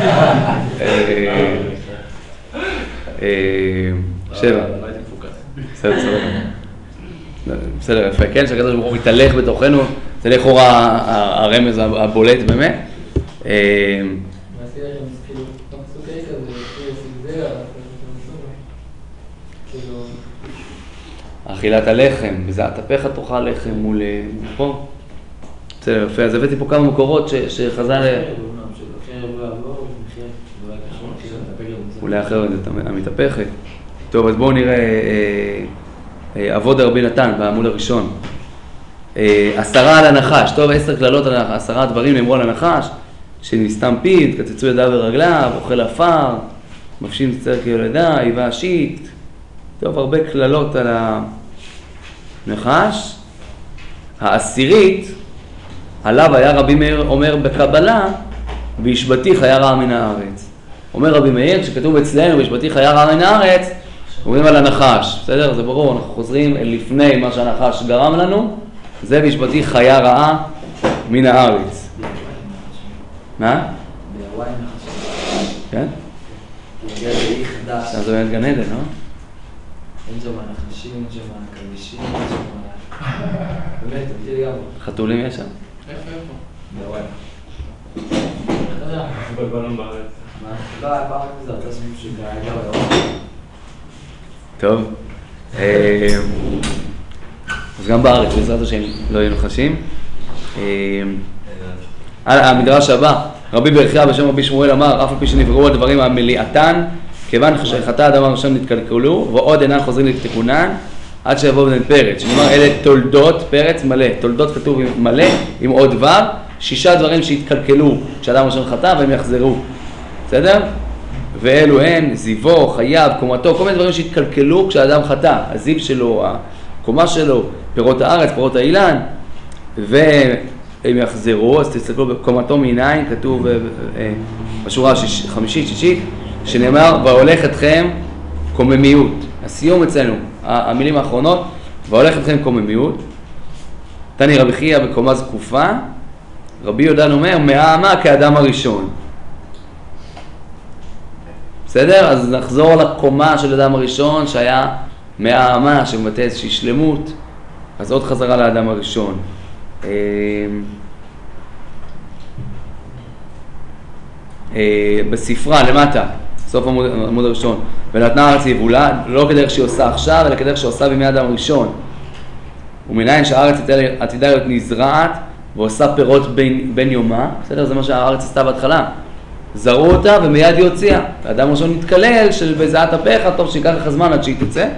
7. לא הייתי מפוקס. בסדר, יפה, כן, שהקדוש ברוך הוא מתהלך בתוכנו, זה לכאורה הרמז הבולט באמת. אכילת הלחם, בזעת אפיך תאכל לחם מול פה. בסדר, יפה, אז הבאתי פה כמה מקורות שחז"ל... אולי אחרת זה המתהפכת. טוב, אז בואו נראה אבות רבי נתן בעמוד הראשון. 10 על הנחש, טוב, 10 כללות על הנחש, 10 דברים נאמרו על הנחש, שנסתם פיו, התקצצו ידיו ורגליו, אוכל עפר, מפשיל מצטער כילדה, היווה שיט. טוב, הרבה כללות על הנחש. העשירית, עליו היה רבי מאיר אומר בקבלה, והשבתיך היה רע מן הארץ. אומר רבי מאיר, כשכתוב אצלנו, והשבתיך היה רע מן הארץ, אומרים על הנחש, בסדר? זה ברור, אנחנו חוזרים לפני מה שהנחש גרם לנו, זה והשבתיך היה רעה מן הארץ. מה? בהוואי נחש. כן? מגיע לאי חדש. זה באמת גן עדן, לא? אין שם נחשים, אין שם כבישים, אין שם... באמת, תמתי לגמרי. חתולים יש שם. איפה? בהוואי. אתה יודע. בלבלון בארץ. מה? לא, היה פעם כזה, אתה עושים שגאה בהוואי. טוב. אז גם בארץ, בעזרת השם, לא יהיו נחשים. המדרש הבא, רבי ברכיה בשם רבי שמואל אמר, אף על פי שנבראו הדברים המליאתן, כיוון שחטא האדם הראשון נתקלקלו, ועוד אינן חוזרים לתיקונן, עד שיבוא בן פרץ. שנאמר, אלה תולדות, פרץ מלא. תולדות כתוב מלא, עם עוד ו', 6 דברים שהתקלקלו כשאדם הראשון חטא, והם יחזרו. בסדר? ואלו הן, זיוו, חייו, קומתו, כל מיני דברים שהתקלקלו כשאדם חטא. הזיו שלו, הקומה שלו, פירות הארץ, פירות האילן, והם יחזרו. אז תסתכלו בקומתו מניין, כתוב בשורה החמישית, שישית, שנאמר, והולך אתכם קוממיות. הסיום אצלנו, המילים האחרונות, והולך אתכם קוממיות. תני רבי חייא בקומה זקופה, רבי יהודה אומר, מהאמה כאדם הראשון. בסדר? אז נחזור לקומה של אדם הראשון, שהיה מהאמה, שמבטא איזושהי שלמות, אז עוד חזרה לאדם הראשון. בספרה, למטה, סוף העמוד הראשון, ונתנה הארץ יבולה, לא כדרך שהיא עושה עכשיו, אלא כדרך שעושה בימי אדם הראשון. ומניין שהארץ עתידה להיות נזרעת, ועושה פירות בין יומה, בסדר? זה מה שהארץ עשתה בהתחלה. זרו אותה ומיד היא הוציאה. האדם הראשון מתקלל של בזעת אפיך, טוב שיקח לך זמן עד שהיא תצא.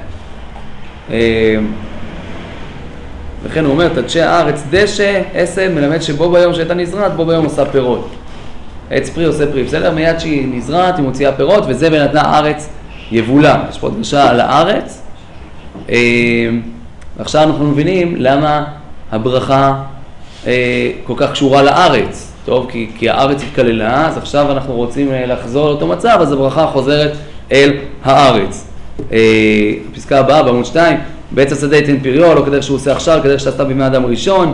וכן הוא אומר, תדשא הארץ דשא, עשב, מלמד שבו ביום שהייתה נזרעת, בו ביום עושה פירות. עץ פרי עושה פרי, בסדר? מיד שהיא נזרעת, היא מוציאה פירות, וזה ונתנה הארץ יבולה. יש פה דרשה על הארץ, עכשיו אנחנו מבינים למה הברכה כל כך קשורה לארץ. טוב, כי הארץ התקללה, אז עכשיו אנחנו רוצים לחזור לאותו מצב, אז הברכה חוזרת אל הארץ. הפסקה הבאה, בעמוד 2, בעץ השדה ייתן פריו, לא כדרך שהוא עושה עכשיו, כדרך שעשתה בימי אדם ראשון.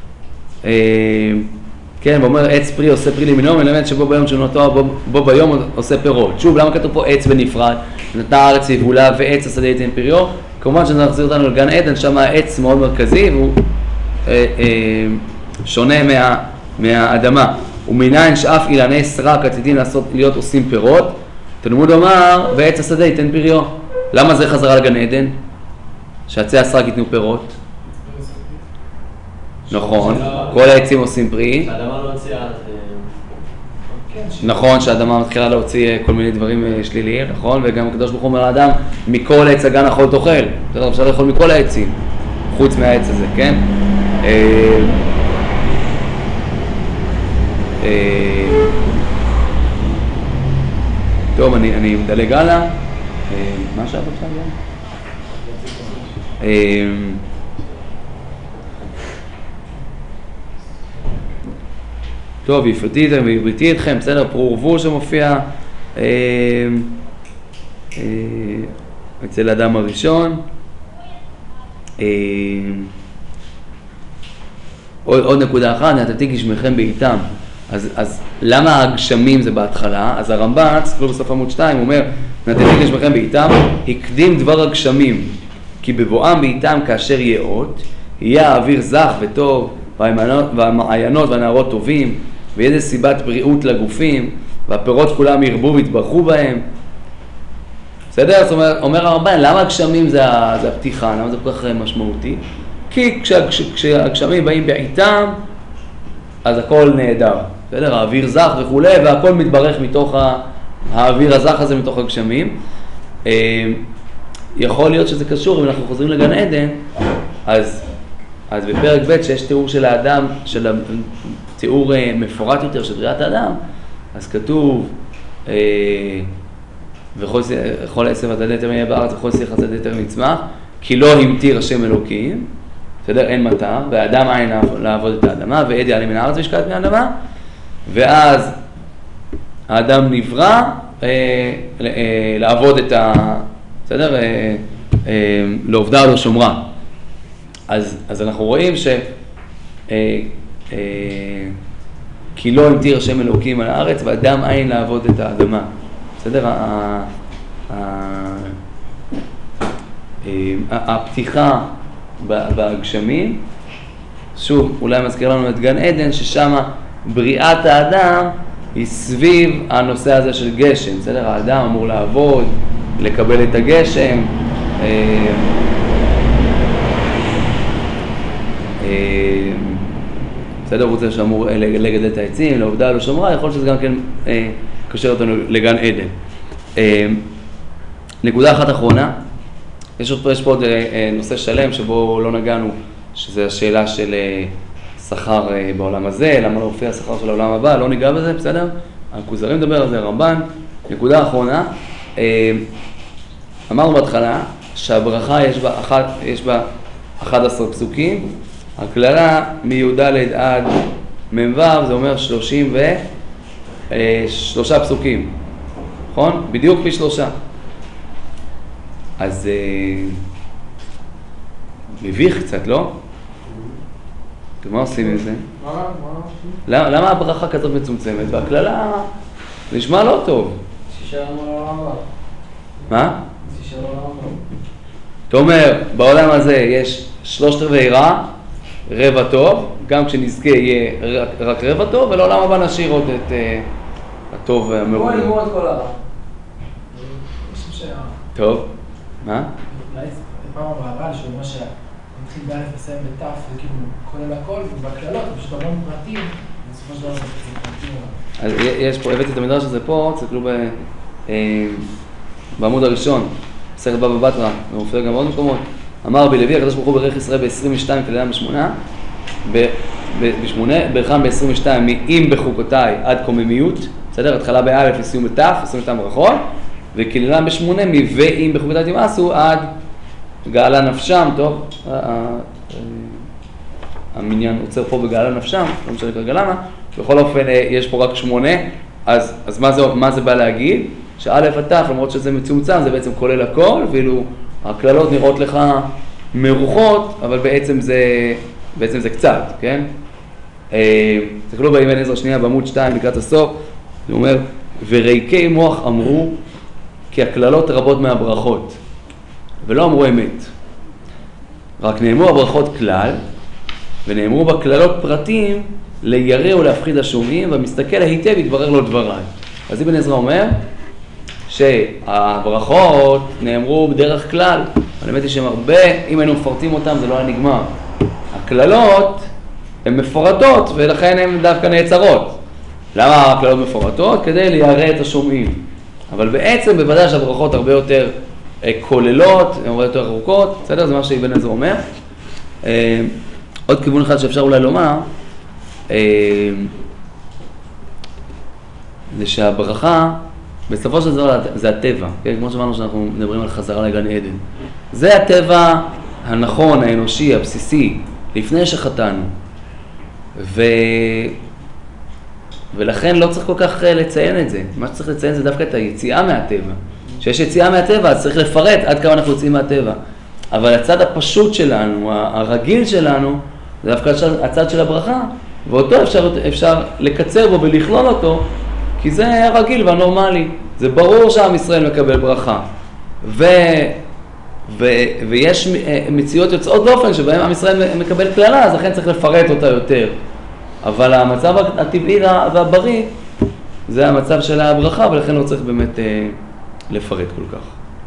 כן, ואומר עץ פרי עושה פרי למינו, מלמד שבו ביום שנותו, בו ביום עושה פירות. שוב, למה כתוב פה עץ בנפרד? נתנה הארץ יבולה ועץ השדה ייתן פריו. כמובן שזה מחזיר אותנו לגן עדן, שם העץ מאוד מרכזי, והוא שונה מהאדמה. ומניין שאף אילני סרק עתידים להיות עושים פירות, תלמוד אומר, ועץ השדה ייתן פריו. למה זה חזרה לגן עדן? שעצי הסרק ייתנו פירות? נכון, כל העצים עושים פרי. שהאדמה לא הוציאה... נכון, שהאדמה מתחילה להוציא כל מיני דברים שליליים, נכון? וגם הקדוש ברוך הוא אומר לאדם, מכל עץ הגן החול תאכל. אפשר לאכול מכל העצים, חוץ מהעץ הזה, כן? טוב, אני מדלג הלאה. מה עכשיו עכשיו גם? טוב, יפרתי אתם ויבריתי אתכם, בסדר, פרו ורבו שמופיע אצל האדם הראשון. עוד נקודה אחת, נתתי גשמיכם בעיתם. אז למה הגשמים זה בהתחלה? אז הרמב"ן, תסתכלו בסוף עמוד 2, הוא אומר, נתתי גשמיכם בעיתם, הקדים דבר הגשמים, כי בבואם בעיתם כאשר יהיה אות, יהיה האוויר זך וטוב, והמעיינות והנהרות טובים, ויהיה זה סיבת בריאות לגופים, והפירות כולם ירבו ויתברכו בהם. בסדר? זאת אומרת, אומר הרמב"ן, למה הגשמים זה הפתיחה? למה זה כל כך משמעותי? כי כשהגשמים באים בעיתם, אז הכל נהדר. בסדר? האוויר זך וכו', והכל מתברך מתוך האוויר הזך הזה, מתוך הגשמים. יכול להיות שזה קשור, אם אנחנו חוזרים לגן עדן, אז בפרק ב' שיש תיאור של האדם, תיאור מפורט יותר של בריאת האדם, אז כתוב, וכל עשב השדה יותר יהיה בארץ, וכל שיח השדה יותר מצמח, כי לא המטיר השם אלוקים, בסדר? אין מטר, והאדם אין לעבוד את האדמה, ועד יעלה מן הארץ וישקע את האדמה, ואז האדם נברא לעבוד את בסדר? לעובדה או לשומרה. אז אנחנו רואים כי לא המטיר השם אלוקים על הארץ, ואדם אין לעבוד את האדמה. בסדר? הפתיחה בגשמים, שוב, אולי מזכיר לנו את גן עדן, ששם בריאת האדם היא סביב הנושא הזה של גשם. בסדר? האדם אמור לעבוד, לקבל את הגשם, בסדר, הוא רוצה שאמור לגדל את העצים, לעובדה לא שומרה, יכול שזה גם כן קשר אותנו לגן עדן. נקודה אחת אחרונה, יש פה עוד נושא שלם שבו לא נגענו, שזה השאלה של שכר בעולם הזה, למה לא הופיע השכר של העולם הבא, לא ניגע בזה, בסדר? הכוזרים מדבר על זה, רמב"ן. נקודה אחרונה, אמרנו בהתחלה שהברכה יש בה 11 פסוקים, הכללה מי"ד עד מ"ו, זה אומר 33 פסוקים, נכון? בדיוק פי 3. אז מביך קצת, לא? מה עושים עם זה? למה הברכה כזאת מצומצמת? והכללה נשמע לא טוב. מה? אתה אומר, בעולם הזה יש 3/4 רע, רבע טוב, גם כשנזכה יהיה רק רבע טוב, ולעולם הבא נשאיר עוד את הטוב המרובה. בוא נגמור את כל הרע. טוב, מה? אולי פעם המערל שאומר שהתחיל באלף לסיים בתף, זה כאילו כולל הכל, ובכללות, פשוט המון פרטים, בסופו של דבר זה פרטים. אז יש פה, הבאתי את המדרש הזה פה, תסתכלו בעמוד הראשון, מסכת בבא בתרא, ומופיע גם בעוד מקומות. אמר רבי לוי, הקדוש ברוך הוא ברך ישראל ב-22 כללה ב8, ברכם ב-22 מ"אם בחוקותיי עד קוממיות, בסדר? התחלה באלף לסיום בתף, 22 ברכות, וכללה ב-8 מ"ואם בחוקותיי תמאסו עד גאלה נפשם, טוב, המניין עוצר פה בגאלה נפשם, לא משנה כרגע למה, בכל אופן יש פה רק 8, אז מה זה בא להגיד? שא' עד ת', למרות שזה מצומצם, זה בעצם כולל הכל, ואילו הכללות נראות לך מרוחות, אבל בעצם זה קצת, כן? תסתכלו באבן עזרא שנייה בעמוד 2 לקראת הסוף, זה אומר, וריקי מוח אמרו כי הכללות רבות מהברכות, ולא אמרו אמת. רק נאמרו הברכות כלל, ונאמרו בכללות פרטים לירא ולהפחיד השומעים, והמסתכל היטב יתברר לו דבריי. אז אבן עזרא אומר שהברכות נאמרו בדרך כלל, אבל האמת היא שהם הרבה, אם היינו מפרטים אותם זה לא היה נגמר. הכללות הן מפורטות ולכן הן דווקא נעצרות. למה הכללות מפורטות? כדי לירא את השומעים. אבל בעצם בוודאי שהברכות הרבה יותר כוללות, הן הרבה יותר ארוכות, בסדר? זה מה שאבן עזרא אומר. עוד כיוון אחד שאפשר אולי לומר, זה שהברכה, בסופו של דבר זה הטבע, כן? כמו שאמרנו שאנחנו מדברים על חזרה לגן עדן. זה הטבע הנכון, האנושי, הבסיסי, לפני שחטאנו. ולכן לא צריך כל כך לציין את זה. מה שצריך לציין זה דווקא את היציאה מהטבע. כשיש יציאה מהטבע, אז צריך לפרט עד כמה אנחנו יוצאים מהטבע. אבל הצד הפשוט שלנו, הרגיל שלנו, זה דווקא הצד של הברכה, ואותו אפשר לקצר בו ולכלול אותו, כי זה הרגיל והנורמלי. זה ברור שעם ישראל מקבל ברכה. ויש מציאות יוצאות דופן שבהם עם ישראל מקבל כללה, אז לכן צריך לפרט אותה יותר. אבל המצב הטבעי והבריא זה המצב של הברכה, ולכן לא צריך באמת לפרט כל כך.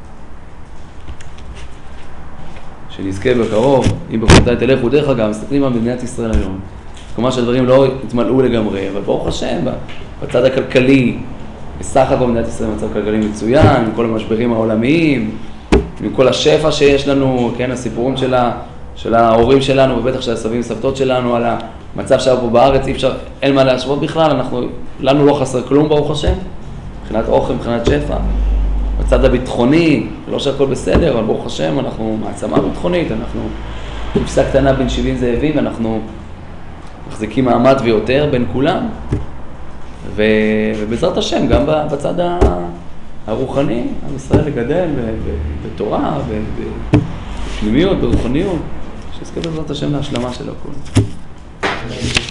שנזכה בקרוב, אם בחוקותיי תלכו, דרך אגב, מסתכלים על מדינת ישראל היום. כלומר שהדברים לא התמלאו לגמרי, אבל ברוך השם, בצד הכלכלי, בסך הכל מדינת ישראל מצב כלכלי מצוין, עם כל המשברים העולמיים, עם כל השפע שיש לנו, כן, הסיפורים של ההורים שלנו, ובטח של הסבים וסבתות שלנו, על המצב שהיה פה בארץ, אין מה להשוות בכלל, לנו לא חסר כלום ברוך השם, מבחינת אוכל, מבחינת שפע. בצד הביטחוני, לא שהכל בסדר, אבל ברוך השם, אנחנו מעצמה ביטחונית, אנחנו כבשה קטנה בין 70 זאבים, ואנחנו מחזיקים מעמד ויותר בין כולם, ובעזרת השם, גם בצד הרוחני, עם ישראל לגדל בתורה, בפנימיות, ברוחניות, שיזכה בעזרת השם להשלמה של הכל.